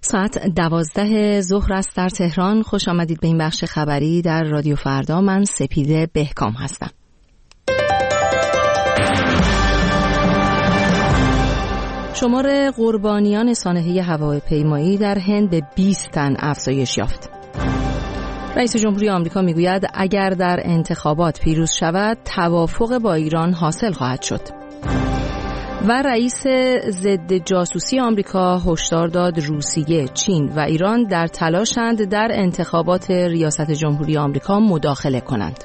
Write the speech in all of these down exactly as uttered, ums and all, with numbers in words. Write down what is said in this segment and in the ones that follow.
ساعت دوازده ظهر است در تهران. خوش آمدید به این بخش خبری در رادیو فردا. من سپیده بهکام هستم. شمار قربانیان سانحه هواپیمایی در هند به بیست تن افزایش یافت. رئیس جمهوری آمریکا میگوید اگر در انتخابات پیروز شود توافق با ایران حاصل خواهد شد. و رئیس ضد جاسوسی آمریکا هشدار داد روسیه، چین و ایران در تلاشند در انتخابات ریاست جمهوری آمریکا مداخله کنند.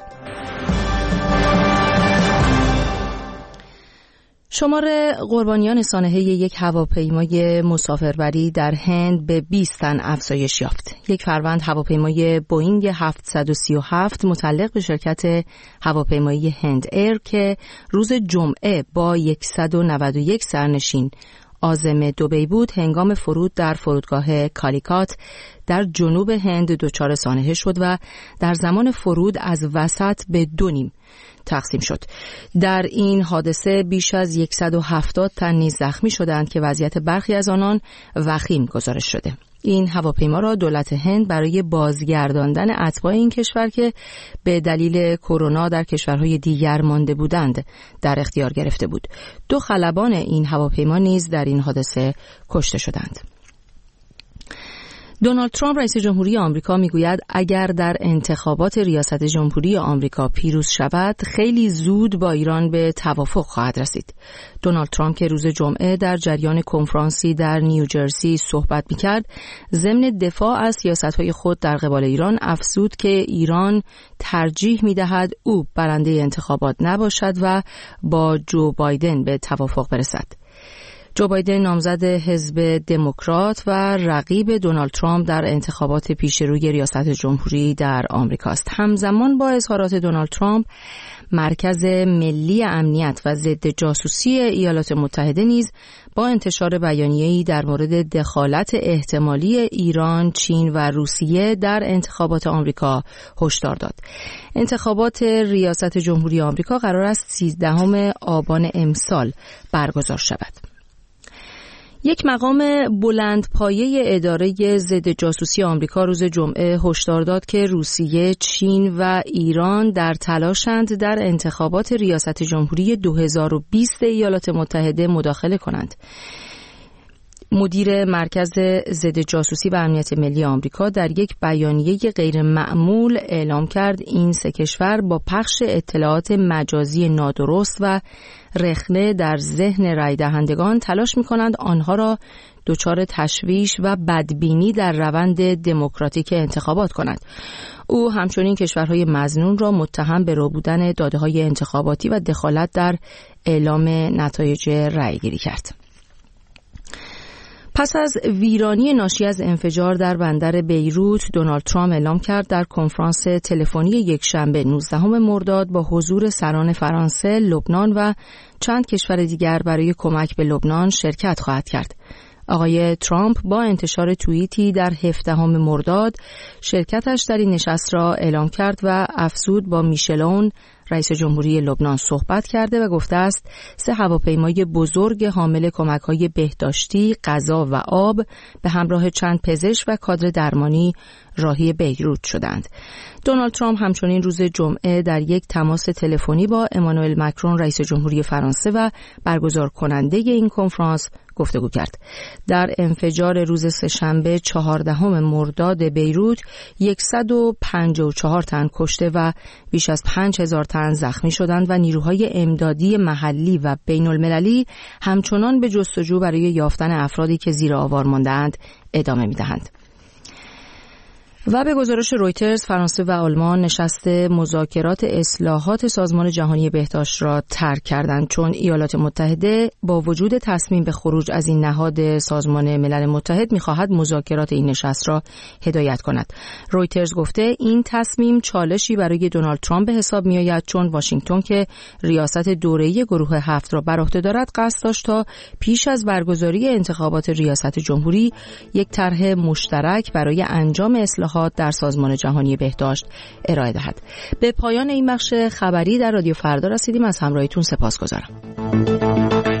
شمار قربانیان سانحه یک هواپیمای مسافربری در هند به بیست تن افزایش یافت. یک فروند هواپیمای بوئینگ هفتصد و سی و هفت متعلق به شرکت هواپیمایی هند ایر که روز جمعه با صد و نود و یک سرنشین عازم دبی بود، هنگام فرود در فرودگاه کالیکات در جنوب هند دچار سانحه شد و در زمان فرود از وسط به دو نیم تقسیم شد. در این حادثه بیش از صد و هفتاد تن نیز زخمی شدند که وضعیت برخی از آنان وخیم گزارش شده. این هواپیما را دولت هند برای بازگرداندن اتباع این کشور که به دلیل کرونا در کشورهای دیگر مانده بودند در اختیار گرفته بود. دو خلبان این هواپیما نیز در این حادثه کشته شدند. دونالد ترامپ رئیس جمهوری آمریکا میگوید اگر در انتخابات ریاست جمهوری آمریکا پیروز شود خیلی زود با ایران به توافق خواهد رسید. دونالد ترامپ که روز جمعه در جریان کنفرانسی در نیوجرسی صحبت میکرد، ضمن دفاع از سیاست‌های خود در قبال ایران افزود که ایران ترجیح میدهد او برنده انتخابات نباشد و با جو بایدن به توافق برسد. جو بایدن نامزد حزب دموکرات و رقیب دونالد ترامپ در انتخابات پیشروی ریاست جمهوری در آمریکا است. همزمان با اظهارات دونالد ترامپ، مرکز ملی امنیت و ضد جاسوسی ایالات متحده نیز با انتشار بیانیه‌ای در مورد دخالت احتمالی ایران، چین و روسیه در انتخابات آمریکا هشدار داد. انتخابات ریاست جمهوری آمریکا قرار است سیزدهم آبان امسال برگزار شود. یک مقام بلندپایه اداره ضد جاسوسی آمریکا روز جمعه هشدار داد که روسیه، چین و ایران در تلاشند در انتخابات ریاست جمهوری دو هزار و بیست ایالات متحده مداخله کنند. مدیر مرکز ضد جاسوسی و امنیت ملی آمریکا در یک بیانیه غیر معمول اعلام کرد این سه کشور با پخش اطلاعات مجازی نادرست و رخنه در ذهن رای دهندگان تلاش می‌کنند آنها را دچار تشویش و بدبینی در روند دموکراتیک انتخابات کنند. او همچنین کشورهای مظنون را متهم به رو بودن داده‌های انتخاباتی و دخالت در اعلام نتایج رای‌گیری کرد. پس از ویرانی ناشی از انفجار در بندر بیروت، دونالد ترامپ اعلام کرد در کنفرانس تلفنی یکشنبه نوزدهم مرداد با حضور سران فرانسه، لبنان و چند کشور دیگر برای کمک به لبنان شرکت خواهد کرد. آقای ترامپ با انتشار توییتی در هفدهم مرداد شرکتش در این نشست را اعلام کرد و افزود با میشلون رئیس جمهوری لبنان صحبت کرده و گفته است سه هواپیمای بزرگ حامل کمک‌های بهداشتی، غذا و آب به همراه چند پزشک و کادر درمانی راهی بیروت شدند. دونالد ترامپ همچنین روز جمعه در یک تماس تلفنی با امانوئل مکرون رئیس جمهوری فرانسه و برگزار کننده این کنفرانس گفتگو کرد. در انفجار روز سه‌شنبه چهاردهم مرداد بیروت صد و پنجاه و چهار تن کشته و بیش از پنج هزار تن زخمی شدند و نیروهای امدادی محلی و بین المللی همچنان به جستجو برای یافتن افرادی که زیر آوار مانده‌اند ادامه می‌دهند. و به گزارش رویترز، فرانسه و آلمان نشست مذاکرات اصلاحات سازمان جهانی بهداشت را ترک کردند چون ایالات متحده با وجود تصمیم به خروج از این نهاد سازمان ملل متحد می‌خواهد مذاکرات این نشست را هدایت کند. رویترز گفته این تصمیم چالشی برای دونالد ترامپ به حساب می‌آید چون واشنگتن که ریاست دوره‌ای گروه هفت را بر عهده دارد قصد داشت تا پیش از برگزاری انتخابات ریاست جمهوری یک طرح مشترک برای انجام اصلاحات در سازمان جهانی بهداشت ارائه دهد. به پایان این بخش خبری در رادیو فردا رسیدیم. از همراهیتون سپاسگزارم.